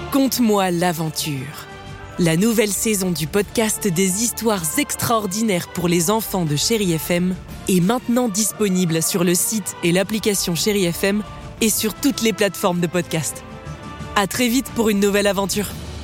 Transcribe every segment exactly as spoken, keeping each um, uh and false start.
Conte-moi l'aventure. La nouvelle saison du podcast des histoires extraordinaires pour les enfants de Chéri F M est maintenant disponible sur le site et l'application Chéri F M et sur toutes les plateformes de podcast. À très vite pour une nouvelle aventure.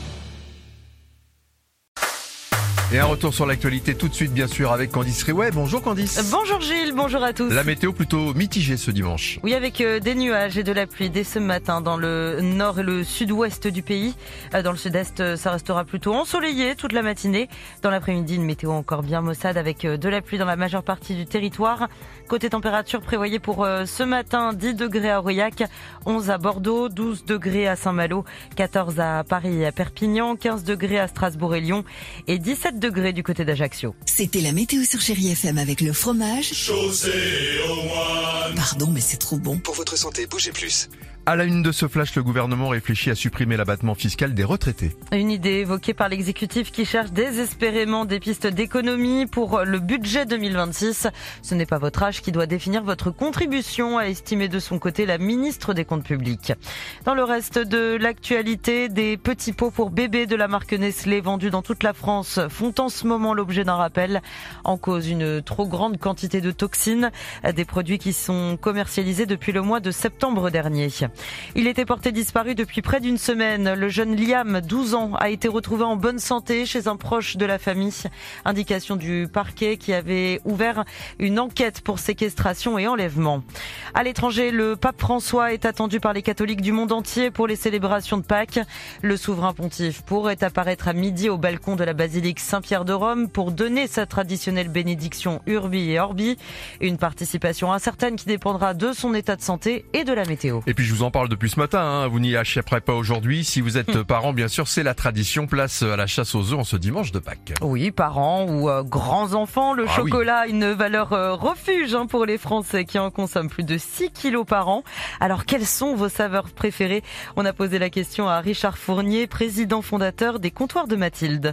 Et un retour sur l'actualité tout de suite, bien sûr, avec Candice Riouet. Bonjour Candice. Bonjour Gilles, bonjour à tous. La météo plutôt mitigée ce dimanche. Oui, avec euh, des nuages et de la pluie dès ce matin dans le nord et le sud-ouest du pays. Euh, dans le sud-est, ça restera plutôt ensoleillé toute la matinée. Dans l'après-midi, une météo encore bien maussade avec euh, de la pluie dans la majeure partie du territoire. Côté température prévoyée pour euh, ce matin, dix degrés à Aurillac, onze à Bordeaux, douze degrés à Saint-Malo, quatorze à Paris et à Perpignan, quinze degrés à Strasbourg et Lyon et dix-sept degrés du côté d'Ajaccio. C'était la météo sur Chéri F M avec le fromage. Chaussée au moine. Pardon, mais c'est trop bon. Pour votre santé, bougez plus. À la une de ce flash, le gouvernement réfléchit à supprimer l'abattement fiscal des retraités. Une idée évoquée par l'exécutif qui cherche désespérément des pistes d'économie pour le budget deux mille vingt-six. Ce n'est pas votre âge qui doit définir votre contribution, a estimé de son côté la ministre des Comptes publics. Dans le reste de l'actualité, des petits pots pour bébés de la marque Nestlé vendus dans toute la France font en ce moment l'objet d'un rappel. En cause, une trop grande quantité de toxines, des produits qui sont commercialisés depuis le mois de septembre dernier. Il était porté disparu depuis près d'une semaine. Le jeune Liam, douze ans, a été retrouvé en bonne santé chez un proche de la famille. Indication du parquet qui avait ouvert une enquête pour séquestration et enlèvement. À l'étranger, le pape François est attendu par les catholiques du monde entier pour les célébrations de Pâques. Le souverain pontife pourrait apparaître à midi au balcon de la basilique Saint-Pierre de Rome pour donner sa traditionnelle bénédiction Urbi et Orbi. Une participation incertaine qui dépendra de son état de santé et de la météo. Et puis je vous en parle depuis ce matin, hein. Vous n'y échapperez pas aujourd'hui. Si vous êtes parents, bien sûr, c'est la tradition. Place à la chasse aux œufs en ce dimanche de Pâques. Oui, parents ou euh, grands-enfants, le ah, chocolat a oui. une valeur euh, refuge hein, pour les Français qui en consomment plus de six kilos par an. Alors, quelles sont vos saveurs préférées ? On a posé la question à Richard Fournier, président fondateur des Comptoirs de Mathilde.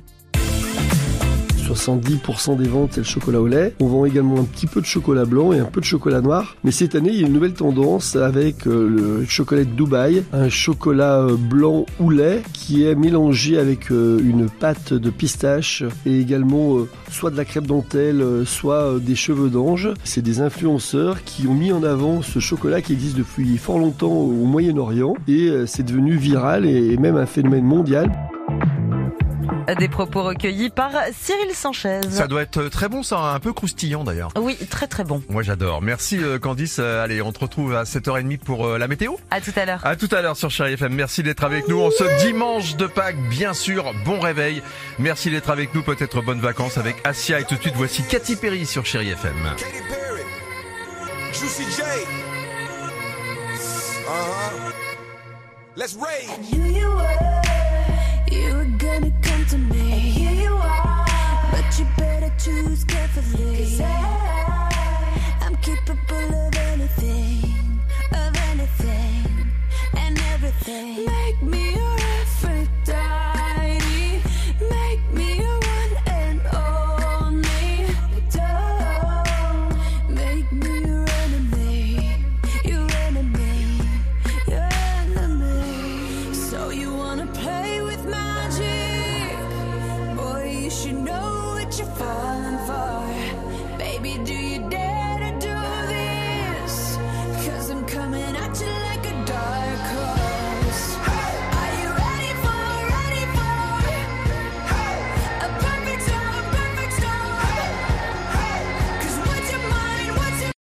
soixante-dix pour cent des ventes, c'est le chocolat au lait. On vend également un petit peu de chocolat blanc et un peu de chocolat noir. Mais cette année, il y a une nouvelle tendance avec euh, le chocolat de Dubaï, un chocolat euh, blanc ou lait qui est mélangé avec euh, une pâte de pistache et également euh, soit de la crêpe dentelle, euh, soit euh, des cheveux d'ange. C'est des influenceurs qui ont mis en avant ce chocolat qui existe depuis fort longtemps au Moyen-Orient et euh, c'est devenu viral et, et même un phénomène mondial. Des propos recueillis par Cyril Sanchez. Ça doit être très bon, ça, un peu croustillant d'ailleurs. Oui, très très bon. Moi j'adore. Merci Candice. Allez, on te retrouve à sept heures trente pour la météo. À tout à l'heure. À tout à l'heure sur Chéri F M. Merci d'être avec nous en ce dimanche de Pâques, bien sûr. Bon réveil. Merci d'être avec nous. Peut-être bonnes vacances avec Assia. Et tout de suite, voici Katy Perry sur Chéri F M. Katy Perry, Juicy J. Uh-huh. Let's rage. I knew you were, you were gonna come to me. And here you are, but you better choose carefully. 'Cause I, I'm capable of anything, of anything, and everything. Make me